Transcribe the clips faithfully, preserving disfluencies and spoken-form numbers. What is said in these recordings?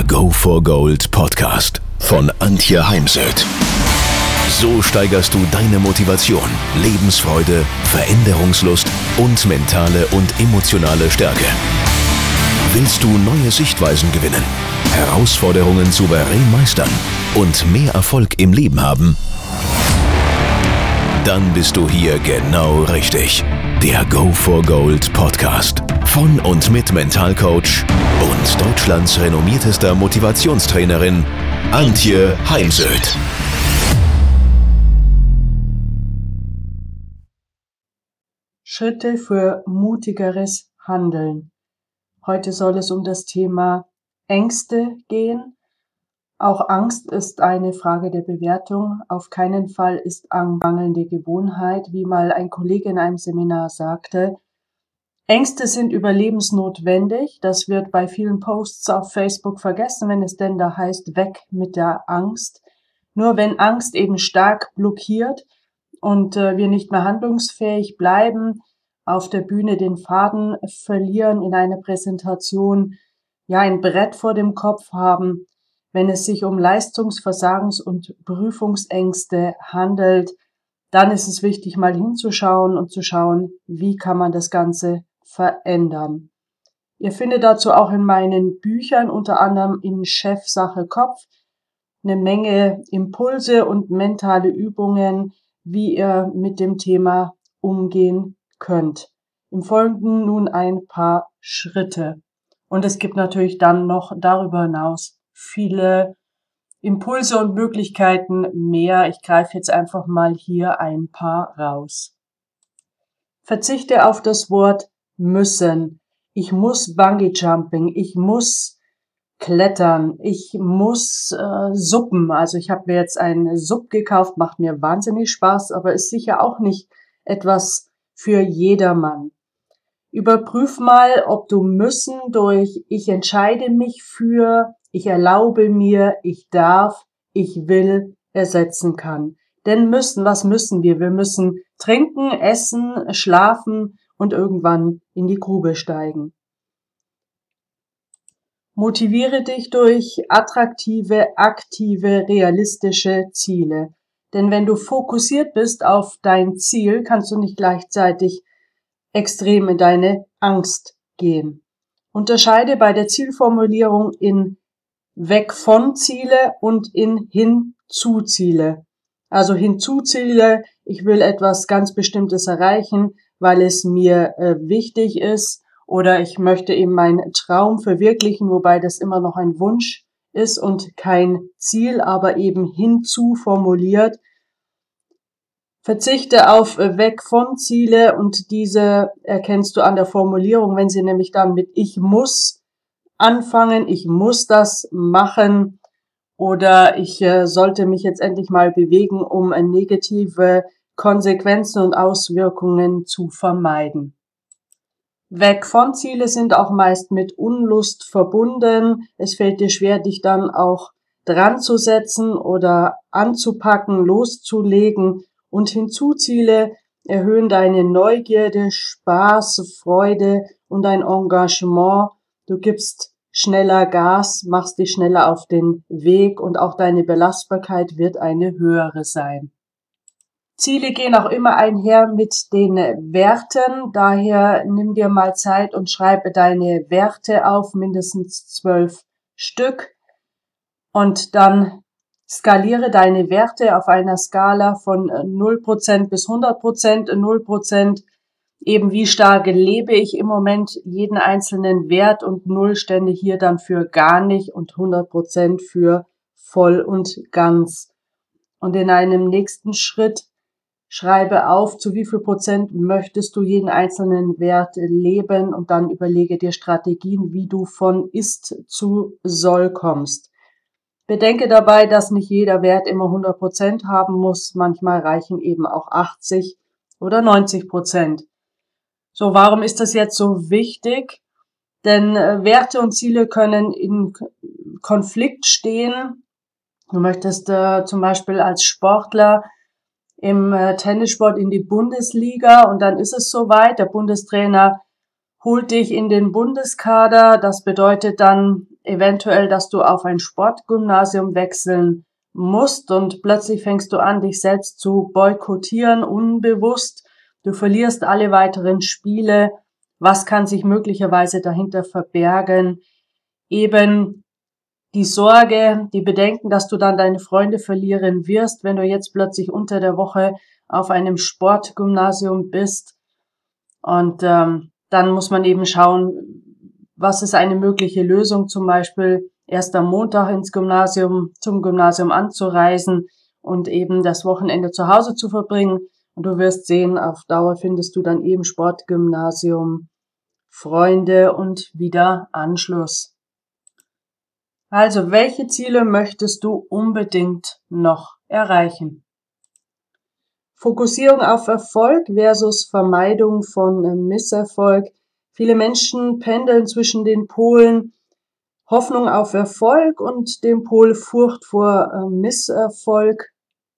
Go for Gold Podcast von Antje Heimsöth. So steigerst du deine Motivation, Lebensfreude, Veränderungslust und mentale und emotionale Stärke. Willst du neue Sichtweisen gewinnen, Herausforderungen souverän meistern und mehr Erfolg im Leben haben? Dann bist du hier genau richtig. Der Go for Gold Podcast von und mit Mentalcoach und Deutschlands renommiertester Motivationstrainerin Antje Heimsöth. Schritte für mutigeres Handeln. Heute soll es um das Thema Ängste gehen. Auch Angst ist eine Frage der Bewertung. Auf keinen Fall ist Angst mangelnde Gewohnheit, wie mal ein Kollege in einem Seminar sagte. Ängste sind überlebensnotwendig. Das wird bei vielen Posts auf Facebook vergessen, wenn es denn da heißt, weg mit der Angst. Nur wenn Angst eben stark blockiert und äh, wir nicht mehr handlungsfähig bleiben, auf der Bühne den Faden verlieren, in einer Präsentation ja ein Brett vor dem Kopf haben, wenn es sich um Leistungsversagens- und Prüfungsängste handelt, dann ist es wichtig, mal hinzuschauen und zu schauen, wie kann man das Ganze verändern. Ihr findet dazu auch in meinen Büchern, unter anderem in Chef, Sache, Kopf, eine Menge Impulse und mentale Übungen, wie ihr mit dem Thema umgehen könnt. Im Folgenden nun ein paar Schritte. Und es gibt natürlich dann noch darüber hinaus viele Impulse und Möglichkeiten mehr. Ich greife jetzt einfach mal hier ein paar raus. Verzichte auf das Wort müssen. Ich muss Bungee Jumping, ich muss klettern, ich muss äh, suppen. Also ich habe mir jetzt einen Sub gekauft, macht mir wahnsinnig Spaß, aber ist sicher auch nicht etwas für jedermann. Überprüf mal, ob du müssen durch ich entscheide mich für, ich erlaube mir, ich darf, ich will ersetzen kann. Denn müssen, was müssen wir? Wir müssen trinken, essen, schlafen und irgendwann in die Grube steigen. Motiviere dich durch attraktive, aktive, realistische Ziele. Denn wenn du fokussiert bist auf dein Ziel, kannst du nicht gleichzeitig extrem in deine Angst gehen. Unterscheide bei der Zielformulierung in weg von Ziele und in hin zu Ziele. Also hinzu Ziele, ich will etwas ganz Bestimmtes erreichen, weil es mir äh, wichtig ist, oder ich möchte eben meinen Traum verwirklichen, wobei das immer noch ein Wunsch ist und kein Ziel, aber eben hinzu formuliert. Verzichte auf weg von Ziele und diese erkennst du an der Formulierung, wenn sie nämlich dann mit ich muss anfangen, ich muss das machen oder ich äh, sollte mich jetzt endlich mal bewegen, um äh, negative Konsequenzen und Auswirkungen zu vermeiden. Weg von Ziele sind auch meist mit Unlust verbunden. Es fällt dir schwer, dich dann auch dran zu setzen oder anzupacken, loszulegen. Und Hinzuziele erhöhen deine Neugierde, Spaß, Freude und dein Engagement. Du gibst schneller Gas, machst dich schneller auf den Weg und auch deine Belastbarkeit wird eine höhere sein. Ziele gehen auch immer einher mit den Werten. Daher nimm dir mal Zeit und schreibe deine Werte auf, mindestens zwölf Stück. Und dann skaliere deine Werte auf einer Skala von null Prozent bis hundert Prozent. null Prozent eben wie stark lebe ich im Moment jeden einzelnen Wert und null stände hier dann für gar nicht und hundert Prozent für voll und ganz. Und in einem nächsten Schritt schreibe auf, zu wie viel Prozent möchtest du jeden einzelnen Wert leben und dann überlege dir Strategien, wie du von ist zu soll kommst. Bedenke dabei, dass nicht jeder Wert immer hundert Prozent haben muss. Manchmal reichen eben auch achtzig oder neunzig Prozent. So, warum ist das jetzt so wichtig? Denn äh, Werte und Ziele können in K- Konflikt stehen. Du möchtest äh, zum Beispiel als Sportler im äh, Tennissport in die Bundesliga und dann ist es soweit. Der Bundestrainer holt dich in den Bundeskader. Das bedeutet dann, eventuell, dass du auf ein Sportgymnasium wechseln musst und plötzlich fängst du an, dich selbst zu boykottieren, unbewusst. Du verlierst alle weiteren Spiele. Was kann sich möglicherweise dahinter verbergen? Eben die Sorge, die Bedenken, dass du dann deine Freunde verlieren wirst, wenn du jetzt plötzlich unter der Woche auf einem Sportgymnasium bist. Und ähm, dann muss man eben schauen, was ist eine mögliche Lösung, zum Beispiel erst am Montag ins Gymnasium, zum Gymnasium anzureisen und eben das Wochenende zu Hause zu verbringen. Und du wirst sehen, auf Dauer findest du dann eben Sportgymnasium, Freunde und wieder Anschluss. Also, welche Ziele möchtest du unbedingt noch erreichen? Fokussierung auf Erfolg versus Vermeidung von äh, Misserfolg. Viele Menschen pendeln zwischen den Polen Hoffnung auf Erfolg und dem Pol Furcht vor äh, Misserfolg.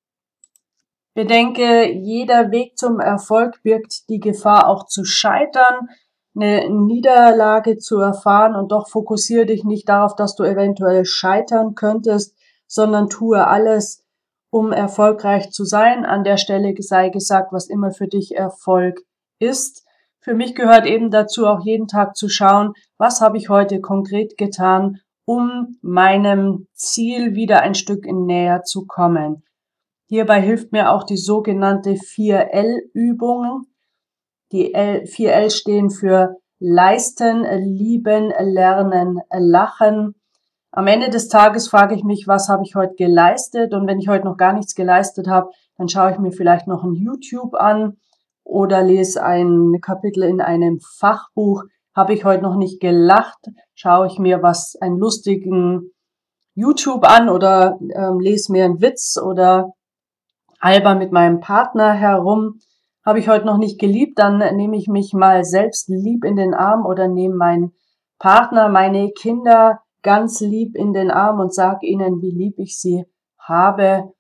Bedenke, jeder Weg zum Erfolg birgt die Gefahr auch zu scheitern, eine Niederlage zu erfahren, und doch fokussiere dich nicht darauf, dass du eventuell scheitern könntest, sondern tue alles, um erfolgreich zu sein. An der Stelle sei gesagt, was immer für dich Erfolg ist. Für mich gehört eben dazu, auch jeden Tag zu schauen, was habe ich heute konkret getan, um meinem Ziel wieder ein Stück näher zu kommen. Hierbei hilft mir auch die sogenannte vier L Übung. Die L, vier L stehen für Leisten, Lieben, Lernen, Lachen. Am Ende des Tages frage ich mich, was habe ich heute geleistet? Und wenn ich heute noch gar nichts geleistet habe, dann schaue ich mir vielleicht noch ein YouTube an oder lese ein Kapitel in einem Fachbuch. Habe ich heute noch nicht gelacht, schaue ich mir was, einen lustigen YouTube an oder ähm, lese mir einen Witz oder alber mit meinem Partner herum. Habe ich heute noch nicht geliebt, dann nehme ich mich mal selbst lieb in den Arm oder nehme meinen Partner, meine Kinder ganz lieb in den Arm und sage ihnen, wie lieb ich sie habe.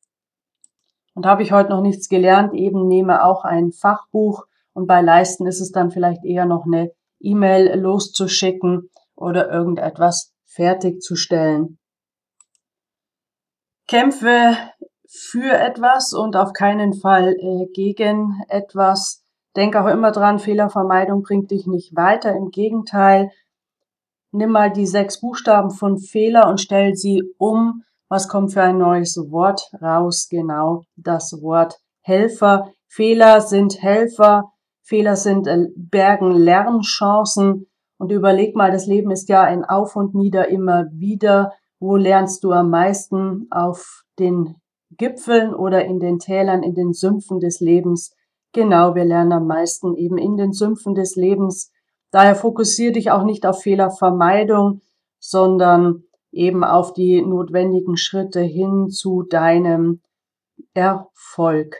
Und habe ich heute noch nichts gelernt, eben nehme auch ein Fachbuch, und bei Leisten ist es dann vielleicht eher noch eine E-Mail loszuschicken oder irgendetwas fertigzustellen. Kämpfe für etwas und auf keinen Fall äh, gegen etwas. Denk auch immer dran, Fehlervermeidung bringt dich nicht weiter. Im Gegenteil, nimm mal die sechs Buchstaben von Fehler und stell sie um. Was kommt für ein neues Wort raus? Genau, das Wort Helfer. Fehler sind Helfer. Fehler sind äh, bergen Lernchancen. Und überleg mal, das Leben ist ja ein Auf und Nieder immer wieder. Wo lernst du am meisten? Auf den Gipfeln oder in den Tälern, in den Sümpfen des Lebens? Genau, wir lernen am meisten eben in den Sümpfen des Lebens. Daher fokussiere dich auch nicht auf Fehlervermeidung, sondern eben auf die notwendigen Schritte hin zu deinem Erfolg.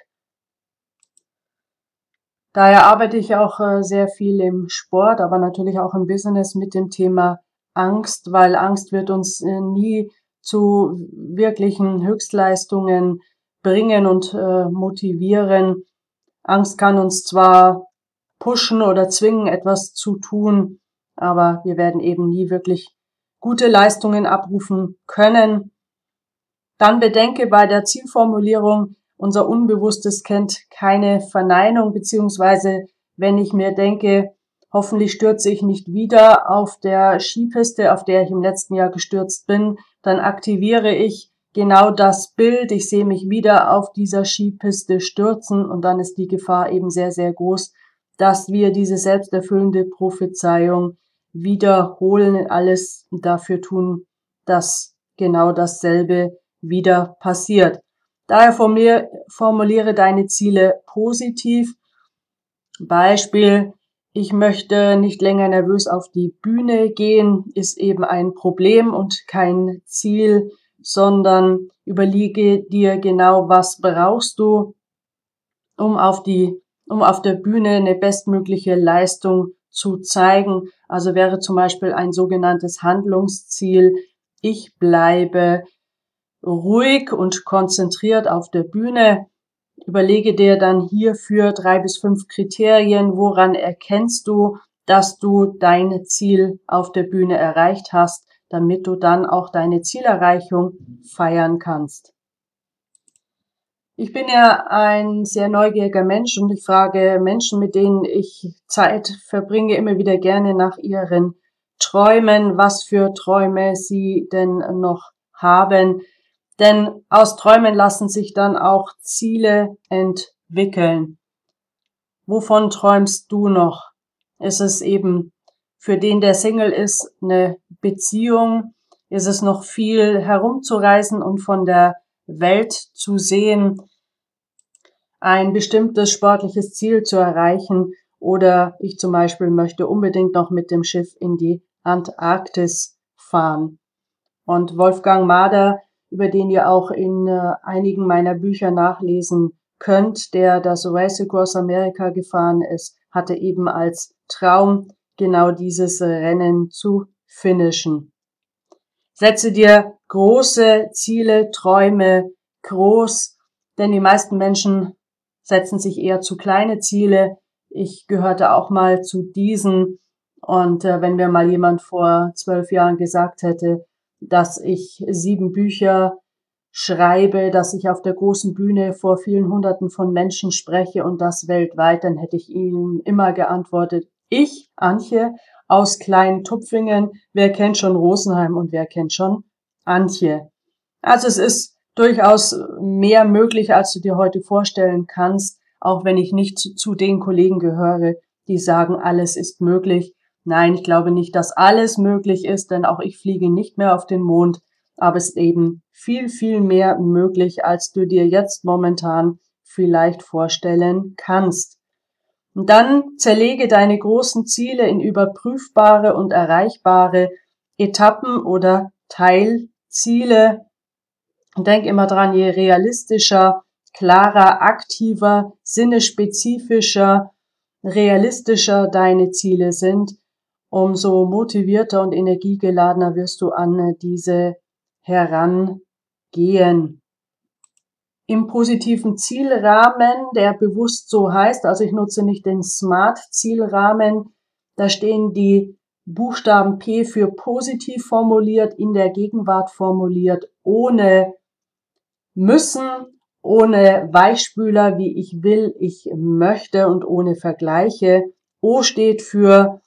Daher arbeite ich auch äh, sehr viel im Sport, aber natürlich auch im Business mit dem Thema Angst, weil Angst wird uns äh, nie zu wirklichen Höchstleistungen bringen und äh, motivieren. Angst kann uns zwar pushen oder zwingen, etwas zu tun, aber wir werden eben nie wirklich gute Leistungen abrufen können. Dann bedenke bei der Zielformulierung, unser Unbewusstes kennt keine Verneinung, beziehungsweise wenn ich mir denke, hoffentlich stürze ich nicht wieder auf der Skipiste, auf der ich im letzten Jahr gestürzt bin, dann aktiviere ich genau das Bild. Ich sehe mich wieder auf dieser Skipiste stürzen, und dann ist die Gefahr eben sehr, sehr groß, dass wir diese selbsterfüllende Prophezeiung wiederholen, alles dafür tun, dass genau dasselbe wieder passiert. Daher formuliere deine Ziele positiv. Beispiel: Ich möchte nicht länger nervös auf die Bühne gehen, ist eben ein Problem und kein Ziel, sondern überlege dir genau, was brauchst du, um auf die, um auf der Bühne eine bestmögliche Leistung zu zeigen. Also wäre zum Beispiel ein sogenanntes Handlungsziel: Ich bleibe ruhig und konzentriert auf der Bühne. Überlege dir dann hierfür drei bis fünf Kriterien. Woran erkennst du, dass du dein Ziel auf der Bühne erreicht hast? damit du dann auch deine Zielerreichung feiern kannst. Ich bin ja ein sehr neugieriger Mensch und ich frage Menschen, mit denen ich Zeit verbringe, immer wieder gerne nach ihren Träumen, was für Träume sie denn noch haben. Denn aus Träumen lassen sich dann auch Ziele entwickeln. Wovon träumst du noch? Ist es eben für den, der Single ist, eine Beziehung? Ist es noch viel herumzureisen und von der Welt zu sehen, ein bestimmtes sportliches Ziel zu erreichen? Oder ich zum Beispiel möchte unbedingt noch mit dem Schiff in die Antarktis fahren. Und Wolfgang Mader, über den ihr auch in äh, einigen meiner Bücher nachlesen könnt, der das Race Across America gefahren ist, hatte eben als Traum, genau dieses Rennen zu finishen. Setze dir große Ziele, Träume groß, denn die meisten Menschen setzen sich eher zu kleine Ziele. Ich gehörte auch mal zu diesen. Und äh, wenn mir mal jemand vor zwölf Jahren gesagt hätte, dass ich sieben Bücher schreibe, dass ich auf der großen Bühne vor vielen Hunderten von Menschen spreche und das weltweit, dann hätte ich ihm immer geantwortet, ich, Antje, aus Klein-Tupfingen, wer kennt schon Rosenheim und wer kennt schon Antje? Also es ist durchaus mehr möglich, als du dir heute vorstellen kannst, auch wenn ich nicht zu, zu den Kollegen gehöre, die sagen, alles ist möglich. Nein, ich glaube nicht, dass alles möglich ist, denn auch ich fliege nicht mehr auf den Mond, aber es ist eben viel, viel mehr möglich, als du dir jetzt momentan vielleicht vorstellen kannst. Und dann zerlege deine großen Ziele in überprüfbare und erreichbare Etappen oder Teilziele. Und denk immer dran, je realistischer, klarer, aktiver, sinnespezifischer, realistischer deine Ziele sind, umso motivierter und energiegeladener wirst du an diese herangehen. Im positiven Zielrahmen, der bewusst so heißt, also ich nutze nicht den Smart-Zielrahmen, da stehen die Buchstaben P für positiv formuliert, in der Gegenwart formuliert, ohne müssen, ohne Weichspüler, wie ich will, ich möchte und ohne Vergleiche. O steht für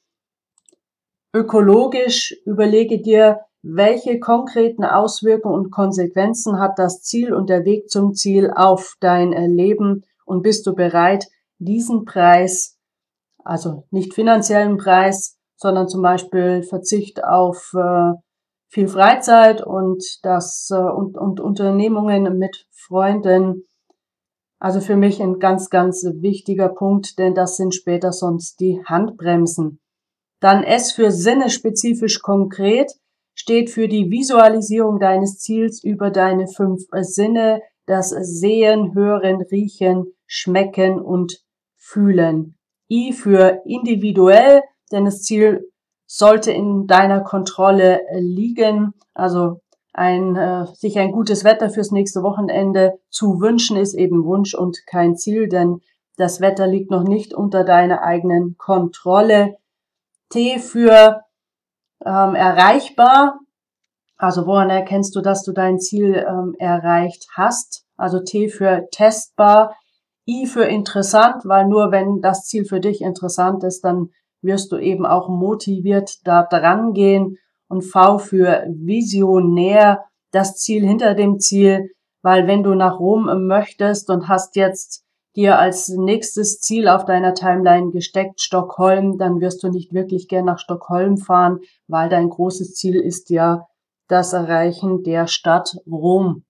ökologisch, überlege dir, welche konkreten Auswirkungen und Konsequenzen hat das Ziel und der Weg zum Ziel auf dein Leben und bist du bereit, diesen Preis, also nicht finanziellen Preis, sondern zum Beispiel Verzicht auf äh, viel Freizeit und das äh, und, und Unternehmungen mit Freunden. Also für mich ein ganz, ganz wichtiger Punkt, denn das sind später sonst die Handbremsen. Dann S für sinnespezifisch konkret steht für die Visualisierung deines Ziels über deine fünf Sinne, das Sehen, Hören, Riechen, Schmecken und Fühlen. I für individuell, denn das Ziel sollte in deiner Kontrolle liegen, also ein, äh, sich ein gutes Wetter fürs nächste Wochenende zu wünschen ist eben Wunsch und kein Ziel, denn das Wetter liegt noch nicht unter deiner eigenen Kontrolle. T für ähm, erreichbar, also woran erkennst du, dass du dein Ziel ähm, erreicht hast? Also T für testbar, I für interessant, weil nur wenn das Ziel für dich interessant ist, dann wirst du eben auch motiviert da dran gehen. Und V für visionär, das Ziel hinter dem Ziel, weil wenn du nach Rom möchtest und hast jetzt dir als nächstes Ziel auf deiner Timeline gesteckt Stockholm, dann wirst du nicht wirklich gern nach Stockholm fahren, weil dein großes Ziel ist ja das Erreichen der Stadt Rom.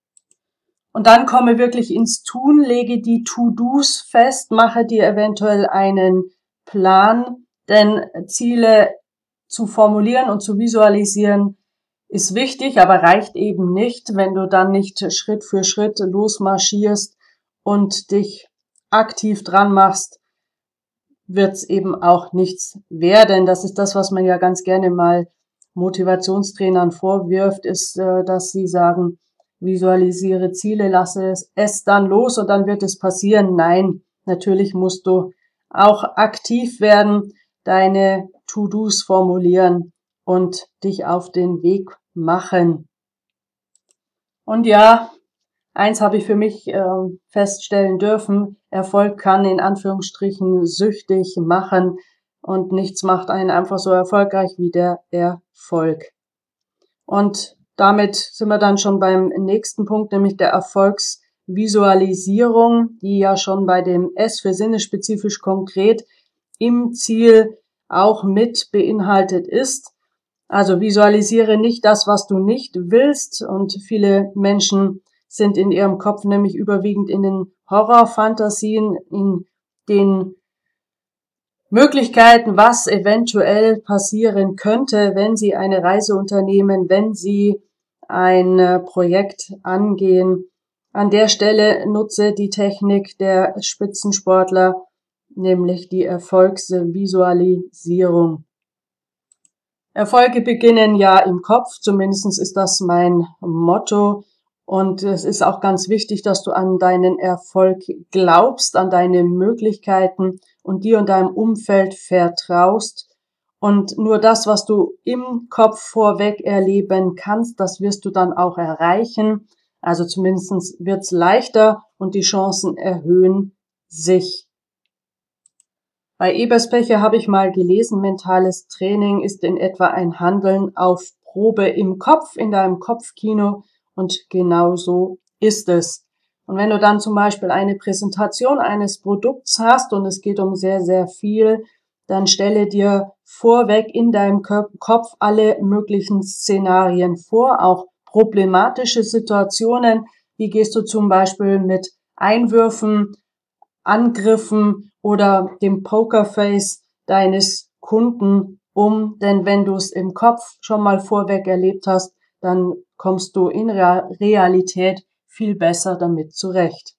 Und dann komme wirklich ins Tun, lege die To-Dos fest, mache dir eventuell einen Plan, denn Ziele zu formulieren und zu visualisieren ist wichtig, aber reicht eben nicht, wenn du dann nicht Schritt für Schritt losmarschierst und dich aktiv dran machst, wird's eben auch nichts werden. Das ist das, was man ja ganz gerne mal Motivationstrainern vorwirft, ist, dass sie sagen, visualisiere Ziele, lasse es, es dann los und dann wird es passieren. Nein, natürlich musst du auch aktiv werden, deine To-Dos formulieren und dich auf den Weg machen. Und ja, eins habe ich für mich äh, feststellen dürfen: Erfolg kann in Anführungsstrichen süchtig machen und nichts macht einen einfach so erfolgreich wie der Erfolg. Und damit sind wir dann schon beim nächsten Punkt, nämlich der Erfolgsvisualisierung, die ja schon bei dem S für sinnespezifisch konkret im Ziel auch mit beinhaltet ist. Also visualisiere nicht das, was du nicht willst. Und viele Menschen sind in ihrem Kopf nämlich überwiegend in den Horrorfantasien, in den Möglichkeiten, was eventuell passieren könnte, wenn sie eine Reise unternehmen, wenn sie ein Projekt angehen. An der Stelle nutze die Technik der Spitzensportler, nämlich die Erfolgsvisualisierung. Erfolge beginnen ja im Kopf, zumindest ist das mein Motto. Und es ist auch ganz wichtig, dass du an deinen Erfolg glaubst, an deine Möglichkeiten und dir und deinem Umfeld vertraust. Und nur das, was du im Kopf vorweg erleben kannst, das wirst du dann auch erreichen. Also zumindest wird's leichter und die Chancen erhöhen sich. Bei Eberspecher habe ich mal gelesen, mentales Training ist in etwa ein Handeln auf Probe im Kopf, in deinem Kopfkino, und genau so ist es. Und wenn du dann zum Beispiel eine Präsentation eines Produkts hast und es geht um sehr, sehr viel, dann stelle dir vorweg in deinem Kopf alle möglichen Szenarien vor, auch problematische Situationen. Wie gehst du zum Beispiel mit Einwürfen, Angriffen oder dem Pokerface deines Kunden um? Denn wenn du es im Kopf schon mal vorweg erlebt hast, dann kommst du in Realität viel besser damit zurecht.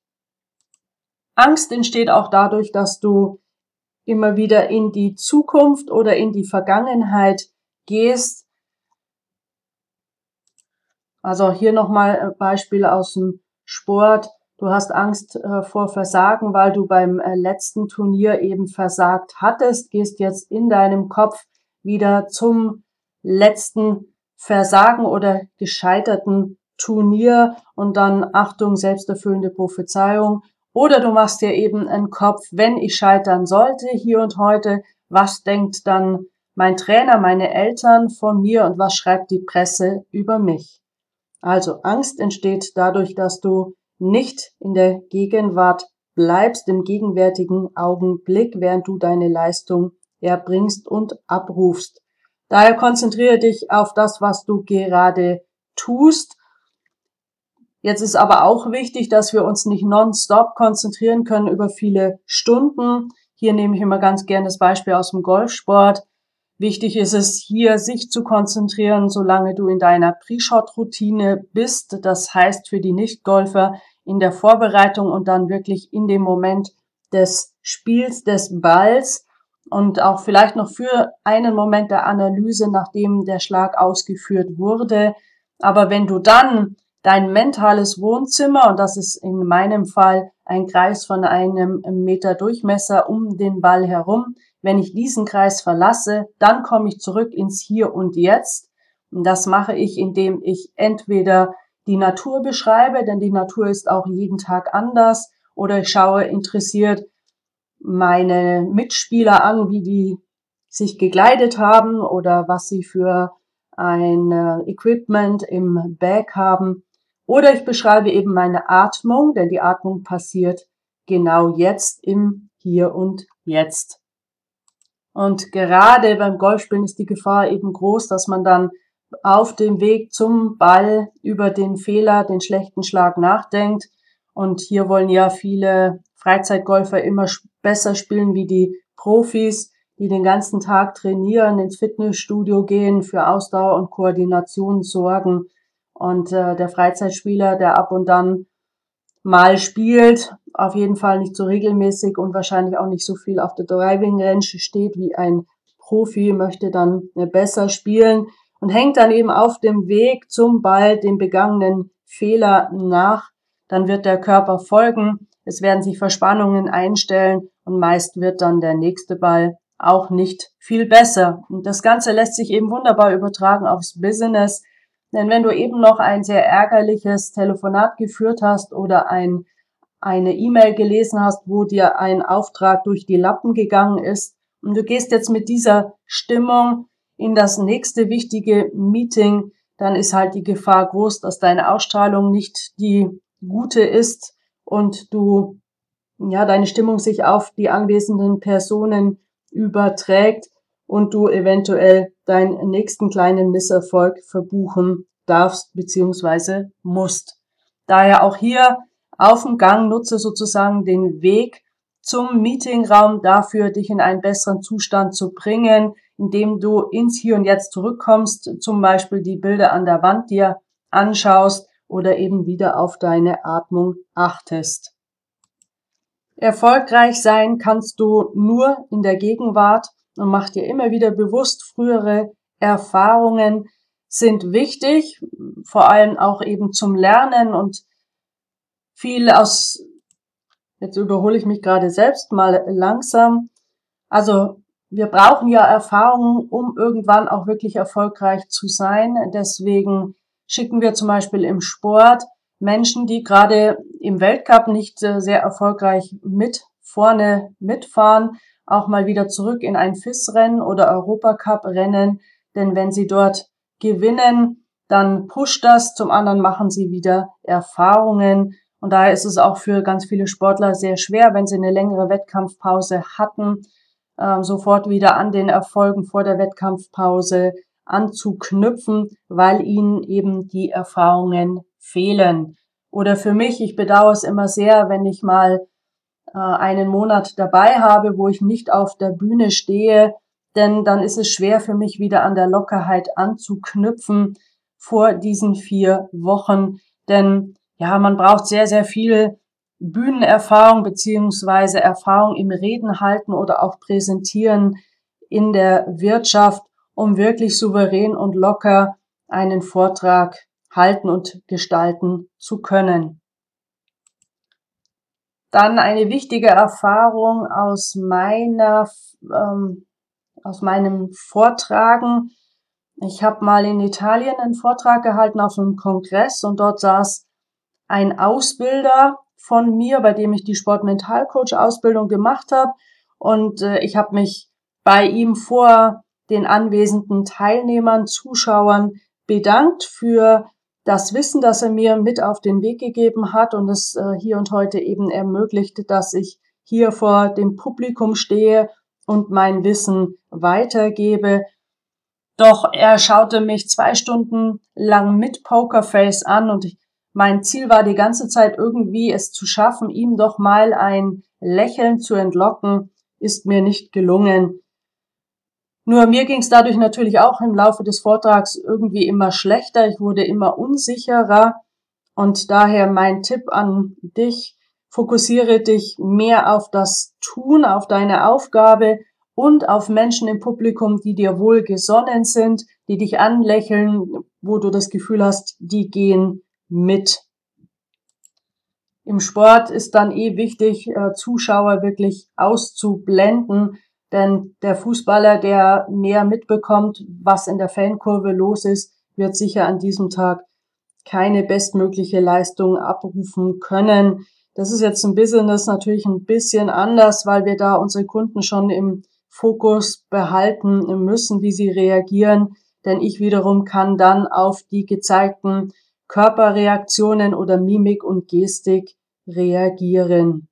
Angst entsteht auch dadurch, dass du immer wieder in die Zukunft oder in die Vergangenheit gehst. Also hier nochmal Beispiele aus dem Sport. Du hast Angst äh, vor Versagen, weil du beim äh, letzten Turnier eben versagt hattest, gehst jetzt in deinem Kopf wieder zum letzten Versagen oder gescheiterten Turnier und dann, Achtung, selbsterfüllende Prophezeiung. Oder du machst dir eben einen Kopf: Wenn ich scheitern sollte hier und heute, was denkt dann mein Trainer, meine Eltern von mir und was schreibt die Presse über mich? Also Angst entsteht dadurch, dass du nicht in der Gegenwart bleibst, im gegenwärtigen Augenblick, während du deine Leistung erbringst und abrufst. Daher konzentriere dich auf das, was du gerade tust. Jetzt ist aber auch wichtig, dass wir uns nicht nonstop konzentrieren können über viele Stunden. Hier nehme ich immer ganz gerne das Beispiel aus dem Golfsport. Wichtig ist es, hier sich zu konzentrieren, solange du in deiner Pre-Shot-Routine bist. Das heißt für die Nicht-Golfer in der Vorbereitung und dann wirklich in dem Moment des Spiels des Balls und auch vielleicht noch für einen Moment der Analyse, nachdem der Schlag ausgeführt wurde. Aber wenn du dann dein mentales Wohnzimmer, und das ist in meinem Fall ein Kreis von einem Meter Durchmesser um den Ball herum, wenn ich diesen Kreis verlasse, dann komme ich zurück ins Hier und Jetzt. Und das mache ich, indem ich entweder die Natur beschreibe, denn die Natur ist auch jeden Tag anders, oder ich schaue interessiert meine Mitspieler an, wie die sich gekleidet haben oder was sie für ein Equipment im Bag haben. Oder ich beschreibe eben meine Atmung, denn die Atmung passiert genau jetzt im Hier und Jetzt. Und gerade beim Golfspielen ist die Gefahr eben groß, dass man dann auf dem Weg zum Ball über den Fehler, den schlechten Schlag nachdenkt. Und hier wollen ja viele Freizeitgolfer immer besser spielen wie die Profis, die den ganzen Tag trainieren, ins Fitnessstudio gehen, für Ausdauer und Koordination sorgen. Und äh, der Freizeitspieler, der ab und dann mal spielt, auf jeden Fall nicht so regelmäßig und wahrscheinlich auch nicht so viel auf der Driving Range steht wie ein Profi, möchte dann besser spielen und hängt dann eben auf dem Weg zum Ball den begangenen Fehler nach. Dann wird der Körper folgen, es werden sich Verspannungen einstellen und meist wird dann der nächste Ball auch nicht viel besser. Und das Ganze lässt sich eben wunderbar übertragen aufs Business. Denn wenn du eben noch ein sehr ärgerliches Telefonat geführt hast oder ein, eine E-Mail gelesen hast, wo dir ein Auftrag durch die Lappen gegangen ist und du gehst jetzt mit dieser Stimmung in das nächste wichtige Meeting, dann ist halt die Gefahr groß, dass deine Ausstrahlung nicht die gute ist und du, ja, deine Stimmung sich auf die anwesenden Personen überträgt und du eventuell deinen nächsten kleinen Misserfolg verbuchen darfst bzw. musst. Daher auch hier auf dem Gang nutze sozusagen den Weg zum Meetingraum dafür, dich in einen besseren Zustand zu bringen, indem du ins Hier und Jetzt zurückkommst, zum Beispiel die Bilder an der Wand dir anschaust oder eben wieder auf deine Atmung achtest. Erfolgreich sein kannst du nur in der Gegenwart und mach dir immer wieder bewusst, frühere Erfahrungen sind wichtig, vor allem auch eben zum Lernen und viel aus, jetzt überhole ich mich gerade selbst mal langsam, also wir brauchen ja Erfahrungen, um irgendwann auch wirklich erfolgreich zu sein, deswegen schicken wir zum Beispiel im Sport Menschen, die gerade im Weltcup nicht äh, sehr erfolgreich mit vorne mitfahren, auch mal wieder zurück in ein F I S-Rennen oder Europacup-Rennen, denn wenn sie dort gewinnen, dann pusht das, zum anderen machen sie wieder Erfahrungen und daher ist es auch für ganz viele Sportler sehr schwer, wenn sie eine längere Wettkampfpause hatten, äh, sofort wieder an den Erfolgen vor der Wettkampfpause anzuknüpfen, weil ihnen eben die Erfahrungen fehlen. Oder für mich, ich bedauere es immer sehr, wenn ich mal äh, einen Monat dabei habe, wo ich nicht auf der Bühne stehe, denn dann ist es schwer für mich wieder an der Lockerheit anzuknüpfen vor diesen vier Wochen, denn ja, man braucht sehr, sehr viel Bühnenerfahrung beziehungsweise Erfahrung im Reden halten oder auch präsentieren in der Wirtschaft, um wirklich souverän und locker einen Vortrag halten und gestalten zu können. Dann eine wichtige Erfahrung aus meiner, ähm, aus meinem Vortragen. Ich habe mal in Italien einen Vortrag gehalten auf einem Kongress und dort saß ein Ausbilder von mir, bei dem ich die Sportmentalcoach-Ausbildung gemacht habe und äh, ich habe mich bei ihm vor den anwesenden Teilnehmern, Zuschauern bedankt für das Wissen, das er mir mit auf den Weg gegeben hat und es äh, hier und heute eben ermöglicht, dass ich hier vor dem Publikum stehe und mein Wissen weitergebe. Doch er schaute mich zwei Stunden lang mit Pokerface an und ich, mein Ziel war die ganze Zeit irgendwie es zu schaffen, ihm doch mal ein Lächeln zu entlocken, ist mir nicht gelungen. Nur mir ging es dadurch natürlich auch im Laufe des Vortrags irgendwie immer schlechter. Ich wurde immer unsicherer und daher mein Tipp an dich, fokussiere dich mehr auf das Tun, auf deine Aufgabe und auf Menschen im Publikum, die dir wohlgesonnen sind, die dich anlächeln, wo du das Gefühl hast, die gehen mit. Im Sport ist dann eh wichtig, Zuschauer wirklich auszublenden, denn der Fußballer, der mehr mitbekommt, was in der Fankurve los ist, wird sicher an diesem Tag keine bestmögliche Leistung abrufen können. Das ist jetzt im Business natürlich ein bisschen anders, weil wir da unsere Kunden schon im Fokus behalten müssen, wie sie reagieren, denn ich wiederum kann dann auf die gezeigten Körperreaktionen oder Mimik und Gestik reagieren.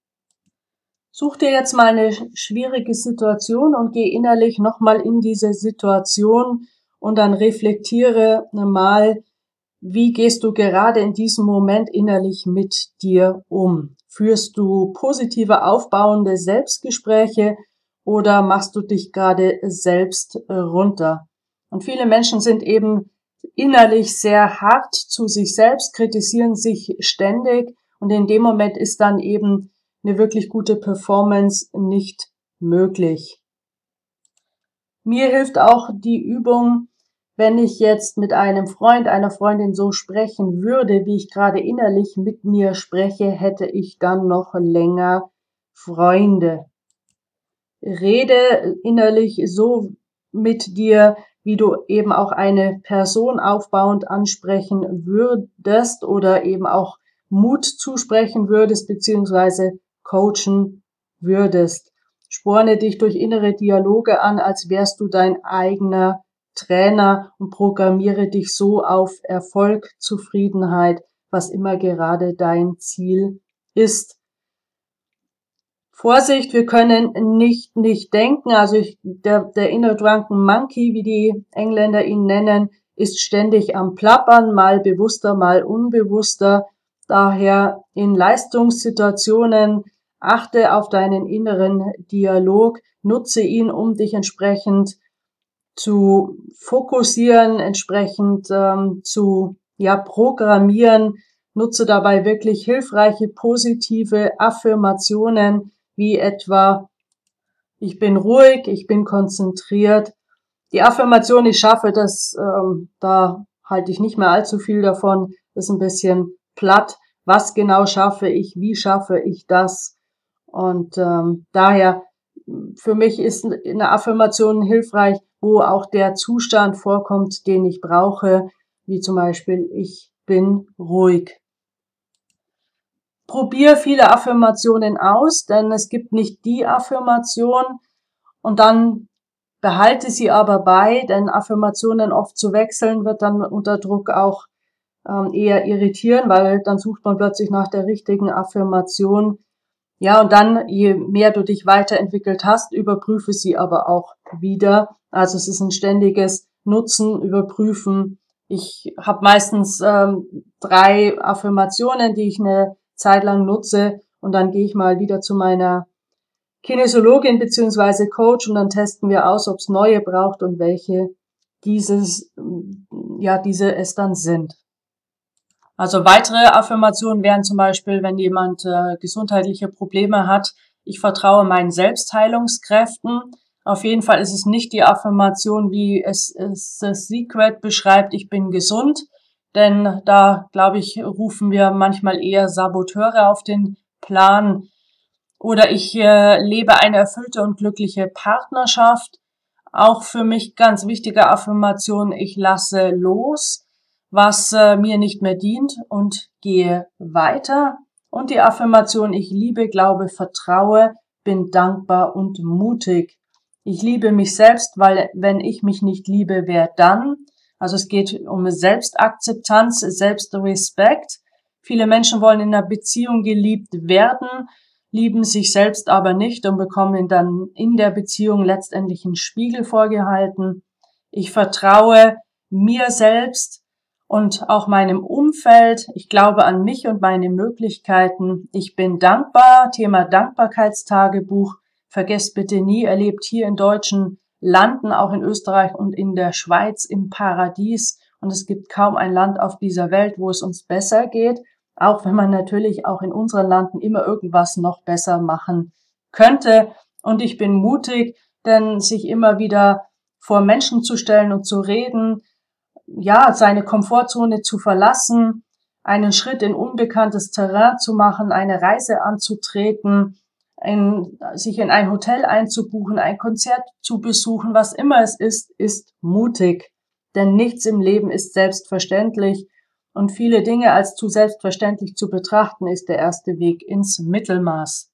Such dir jetzt mal eine schwierige Situation und geh innerlich nochmal in diese Situation und dann reflektiere mal, wie gehst du gerade in diesem Moment innerlich mit dir um? Führst du positive, aufbauende Selbstgespräche oder machst du dich gerade selbst runter? Und viele Menschen sind eben innerlich sehr hart zu sich selbst, kritisieren sich ständig und in dem Moment ist dann eben eine wirklich gute Performance nicht möglich. Mir hilft auch die Übung, wenn ich jetzt mit einem Freund, einer Freundin so sprechen würde, wie ich gerade innerlich mit mir spreche, hätte ich dann noch länger Freunde. rede innerlich so mit dir, wie du eben auch eine Person aufbauend ansprechen würdest oder eben auch Mut zusprechen würdest, beziehungsweise coachen würdest. Sporne dich durch innere Dialoge an, als wärst du dein eigener Trainer und programmiere dich so auf Erfolg, Zufriedenheit, was immer gerade dein Ziel ist. Vorsicht, wir können nicht nicht denken, also ich, der, der Inner Drunken Monkey, wie die Engländer ihn nennen, ist ständig am Plappern, mal bewusster, mal unbewusster. Daher in Leistungssituationen achte auf deinen inneren Dialog, nutze ihn, um dich entsprechend zu fokussieren, entsprechend ähm, zu ja programmieren. Nutze dabei wirklich hilfreiche, positive Affirmationen, wie etwa, ich bin ruhig, ich bin konzentriert. Die Affirmation, ich schaffe das, ähm, da halte ich nicht mehr allzu viel davon. Das ist ein bisschen platt. Was genau schaffe ich? Wie schaffe ich das? Und ähm, daher, für mich ist eine Affirmation hilfreich, wo auch der Zustand vorkommt, den ich brauche, wie zum Beispiel, ich bin ruhig. Probier viele Affirmationen aus, denn es gibt nicht die Affirmation und dann behalte sie aber bei, denn Affirmationen oft zu wechseln wird dann unter Druck auch ähm, eher irritieren, weil dann sucht man plötzlich nach der richtigen Affirmation. Ja, und dann, je mehr du dich weiterentwickelt hast, überprüfe sie aber auch wieder. Also es ist ein ständiges Nutzen, Überprüfen. Ich habe meistens ähm, drei Affirmationen, die ich eine Zeit lang nutze und dann gehe ich mal wieder zu meiner Kinesiologin beziehungsweise Coach und dann testen wir aus, ob es neue braucht und welche dieses, ja, diese es dann sind. Also weitere Affirmationen wären zum Beispiel, wenn jemand äh, gesundheitliche Probleme hat, ich vertraue meinen Selbstheilungskräften. Auf jeden Fall ist es nicht die Affirmation, wie es, es das Secret beschreibt, ich bin gesund, denn da, glaube ich, rufen wir manchmal eher Saboteure auf den Plan. Oder ich äh, lebe eine erfüllte und glückliche Partnerschaft. Auch für mich ganz wichtige Affirmation, ich lasse los, was äh, mir nicht mehr dient und gehe weiter. Und die Affirmation, ich liebe, glaube, vertraue, bin dankbar und mutig. Ich liebe mich selbst, weil wenn ich mich nicht liebe, wer dann? Also es geht um Selbstakzeptanz, Selbstrespekt. Viele Menschen wollen in einer Beziehung geliebt werden, lieben sich selbst aber nicht und bekommen dann in der Beziehung letztendlich einen Spiegel vorgehalten. Ich vertraue mir selbst und auch meinem Umfeld. Ich glaube an mich und meine Möglichkeiten. Ich bin dankbar. Thema Dankbarkeitstagebuch. Vergesst bitte nie, ihr lebt hier in deutschen Landen, auch in Österreich und in der Schweiz im Paradies. Und es gibt kaum ein Land auf dieser Welt, wo es uns besser geht. Auch wenn man natürlich auch in unseren Landen immer irgendwas noch besser machen könnte. Und ich bin mutig, denn sich immer wieder vor Menschen zu stellen und zu reden, ja, seine Komfortzone zu verlassen, einen Schritt in unbekanntes Terrain zu machen, eine Reise anzutreten, ein, sich in ein Hotel einzubuchen, ein Konzert zu besuchen, was immer es ist, ist mutig. Denn nichts im Leben ist selbstverständlich und viele Dinge als zu selbstverständlich zu betrachten, ist der erste Weg ins Mittelmaß.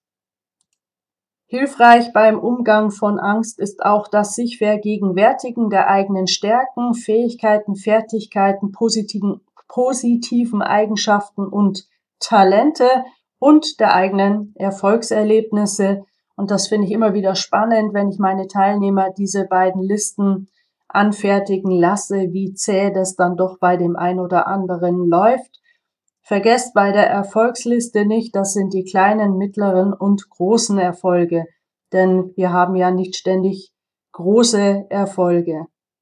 Hilfreich beim Umgang von Angst ist auch das sich Vergegenwärtigen der eigenen Stärken, Fähigkeiten, Fertigkeiten, positiven, positiven Eigenschaften und Talente und der eigenen Erfolgserlebnisse. Und das finde ich immer wieder spannend, wenn ich meine Teilnehmer diese beiden Listen anfertigen lasse, wie zäh das dann doch bei dem einen oder anderen läuft. Vergesst bei der Erfolgsliste nicht, das sind die kleinen, mittleren und großen Erfolge, denn wir haben ja nicht ständig große Erfolge.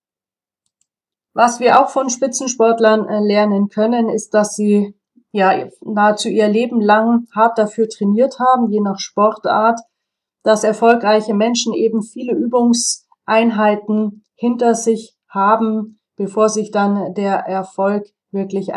Was wir auch von Spitzensportlern lernen können, ist, dass sie ja nahezu ihr Leben lang hart dafür trainiert haben, je nach Sportart, dass erfolgreiche Menschen eben viele Übungseinheiten hinter sich haben, bevor sich dann der Erfolg wirklich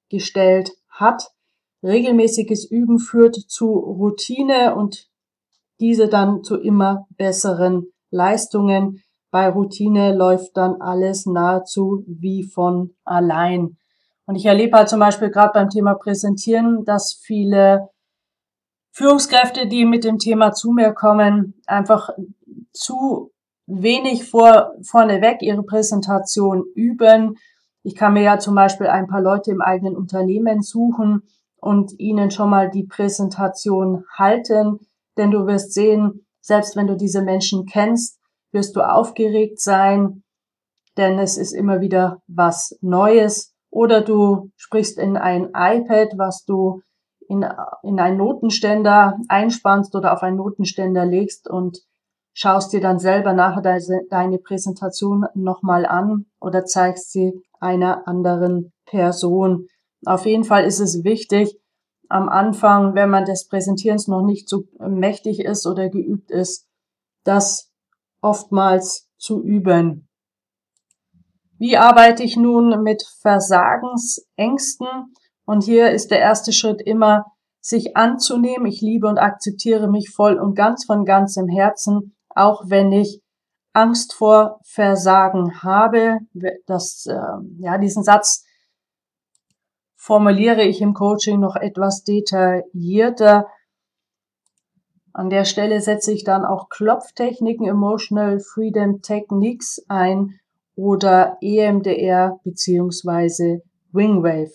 eingestellt hat. Regelmäßiges Üben führt zu Routine und diese dann zu immer besseren Leistungen. Bei Routine läuft dann alles nahezu wie von allein. Und ich erlebe halt zum Beispiel gerade beim Thema Präsentieren, dass viele Führungskräfte, die mit dem Thema zu mir kommen, einfach zu wenig vor, vorneweg ihre Präsentation üben. Ich kann mir ja zum Beispiel ein paar Leute im eigenen Unternehmen suchen und ihnen schon mal die Präsentation halten, denn du wirst sehen, selbst wenn du diese Menschen kennst, wirst du aufgeregt sein, denn es ist immer wieder was Neues. Oder du sprichst in ein iPad, was du in, in einen Notenständer einspannst oder auf einen Notenständer legst und schaust dir dann selber nachher deine Präsentation nochmal an oder zeigst sie einer anderen Person. Auf jeden Fall ist es wichtig, am Anfang, wenn man des Präsentierens noch nicht so mächtig ist oder geübt ist, das oftmals zu üben. Wie arbeite ich nun mit Versagensängsten? Und hier ist der erste Schritt immer, sich anzunehmen. Ich liebe und akzeptiere mich voll und ganz von ganzem Herzen, auch wenn ich Angst vor Versagen habe. Das, äh, ja, diesen Satz formuliere ich im Coaching noch etwas detaillierter. An der Stelle setze ich dann auch Klopftechniken, Emotional Freedom Techniques ein oder E M D R beziehungsweise Wingwave.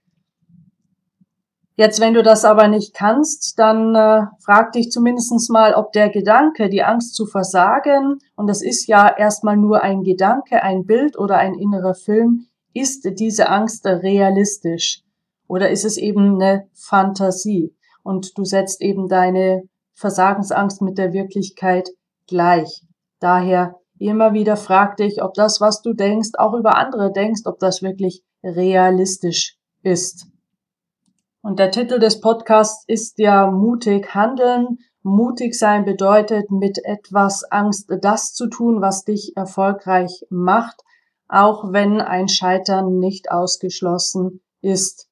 Jetzt, wenn du das aber nicht kannst, dann äh, frag dich zumindest mal, ob der Gedanke, die Angst zu versagen, und das ist ja erstmal nur ein Gedanke, ein Bild oder ein innerer Film, ist diese Angst realistisch oder ist es eben eine Fantasie? Und du setzt eben deine Versagensangst mit der Wirklichkeit gleich. Daher immer wieder frag dich, ob das, was du denkst, auch über andere denkst, ob das wirklich realistisch ist. Und der Titel des Podcasts ist ja mutig handeln. Mutig sein bedeutet, mit etwas Angst das zu tun, was dich erfolgreich macht, auch wenn ein Scheitern nicht ausgeschlossen ist.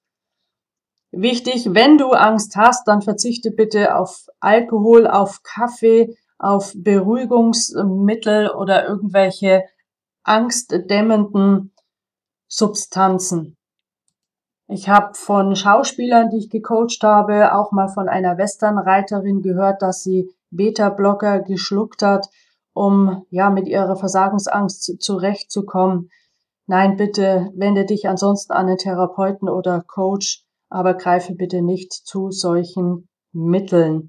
Wichtig, wenn du Angst hast, dann verzichte bitte auf Alkohol, auf Kaffee, auf Beruhigungsmittel oder irgendwelche angstdämmenden Substanzen. Ich habe von Schauspielern, die ich gecoacht habe, auch mal von einer Westernreiterin gehört, dass sie Beta-Blocker geschluckt hat, um ja mit ihrer Versagensangst zurechtzukommen. Nein, bitte wende dich ansonsten an einen Therapeuten oder Coach, aber greife bitte nicht zu solchen Mitteln.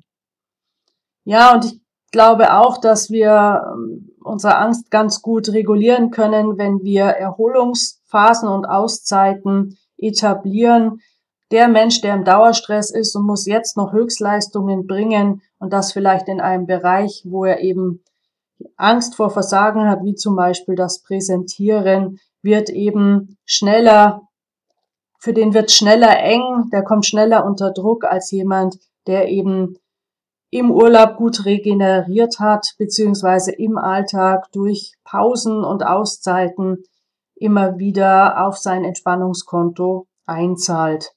Ja, und ich glaube auch, dass wir unsere Angst ganz gut regulieren können, wenn wir Erholungsphasen und Auszeiten etablieren. Der Mensch, der im Dauerstress ist und muss jetzt noch Höchstleistungen bringen und das vielleicht in einem Bereich, wo er eben Angst vor Versagen hat, wie zum Beispiel das Präsentieren, wird eben schneller, für den wird schneller eng, der kommt schneller unter Druck als jemand, der eben im Urlaub gut regeneriert hat, beziehungsweise im Alltag durch Pausen und Auszeiten immer wieder auf sein Entspannungskonto einzahlt.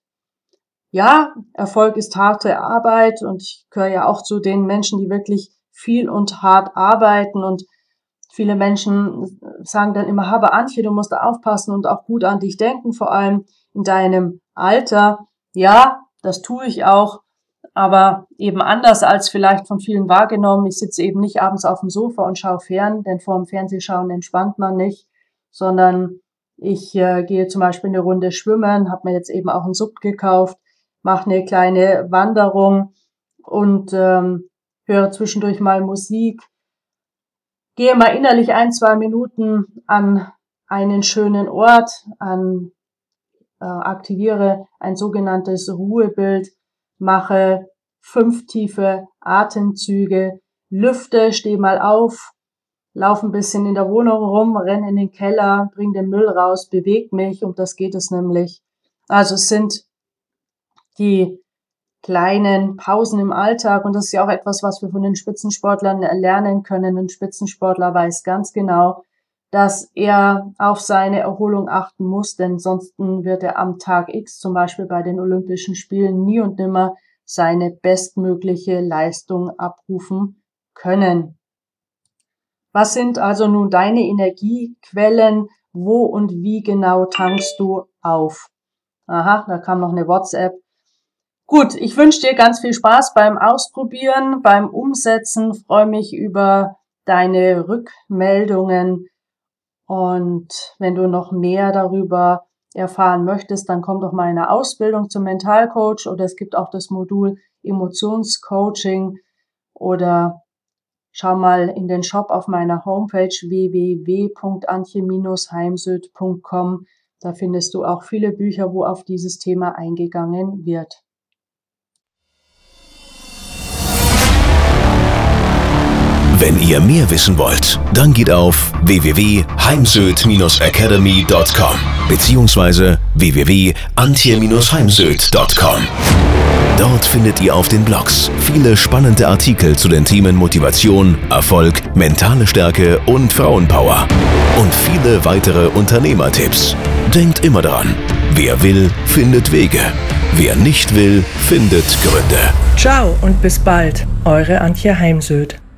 Ja, Erfolg ist harte Arbeit und ich gehöre ja auch zu den Menschen, die wirklich viel und hart arbeiten und viele Menschen sagen dann immer, aber Antje, du musst aufpassen und auch gut an dich denken, vor allem in deinem Alter. Ja, das tue ich auch, aber eben anders als vielleicht von vielen wahrgenommen. Ich sitze eben nicht abends auf dem Sofa und schaue fern, denn vor dem Fernsehschauen entspannt man nicht, sondern ich äh, gehe zum Beispiel eine Runde schwimmen, habe mir jetzt eben auch einen Sub gekauft, mache eine kleine Wanderung und ähm, höre zwischendurch mal Musik, gehe mal innerlich ein, zwei Minuten an einen schönen Ort, an, äh, aktiviere ein sogenanntes Ruhebild, mache fünf tiefe Atemzüge, lüfte, stehe mal auf, laufe ein bisschen in der Wohnung rum, renne in den Keller, bring den Müll raus, bewege mich, um das geht es nämlich. Also es sind die kleinen Pausen im Alltag und das ist ja auch etwas, was wir von den Spitzensportlern lernen können. Ein Spitzensportler weiß ganz genau, dass er auf seine Erholung achten muss, denn sonst wird er am Tag X, zum Beispiel bei den Olympischen Spielen, nie und nimmer seine bestmögliche Leistung abrufen können. Was sind also nun deine Energiequellen? Wo und wie genau tankst du auf? Aha, da kam noch eine WhatsApp. Gut, ich wünsche dir ganz viel Spaß beim Ausprobieren, beim Umsetzen. Freue mich über deine Rückmeldungen. Und wenn du noch mehr darüber erfahren möchtest, dann komm doch mal in eine Ausbildung zum Mentalcoach oder es gibt auch das Modul Emotionscoaching oder schau mal in den Shop auf meiner Homepage w w w punkt antje Bindestrich heimsöth punkt com. Da findest du auch viele Bücher, wo auf dieses Thema eingegangen wird. Wenn ihr mehr wissen wollt, dann geht auf w w w punkt heimsöth Bindestrich academy punkt com beziehungsweise w w w punkt antje Bindestrich heimsöth punkt com. Dort findet ihr auf den Blogs viele spannende Artikel zu den Themen Motivation, Erfolg, mentale Stärke und Frauenpower. Und viele weitere Unternehmertipps. Denkt immer daran, wer will, findet Wege. Wer nicht will, findet Gründe. Ciao und bis bald, eure Antje Heimsöth.